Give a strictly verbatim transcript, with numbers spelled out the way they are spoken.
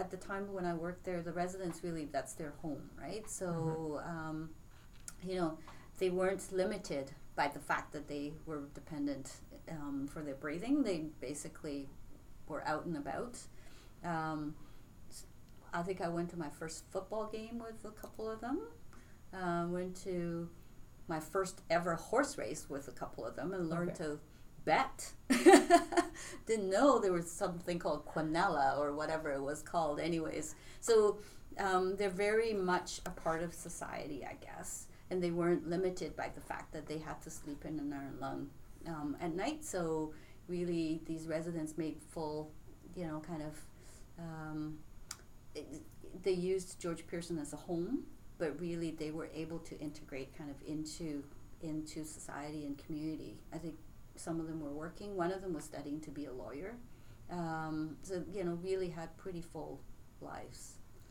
at the time when I worked there, the residents really, that's their home, right? So, mm-hmm. um, you know, they weren't limited by the fact that they were dependent um, for their breathing. They basically were out and about. Um, I think I went to my first football game with a couple of them. Uh, went to my first ever horse race with a couple of them and learned okay. to bet. Didn't know there was something called quinella or whatever it was called anyways. So um, they're very much a part of society, I guess. And they weren't limited by the fact that they had to sleep in an iron lung um, at night. So really these residents made full, you know, kind of, um, it, they used George Pearson as a home, but really they were able to integrate kind of into into society and community. I think some of them were working. One of them was studying to be a lawyer. Um, so, you know, really had pretty full lives.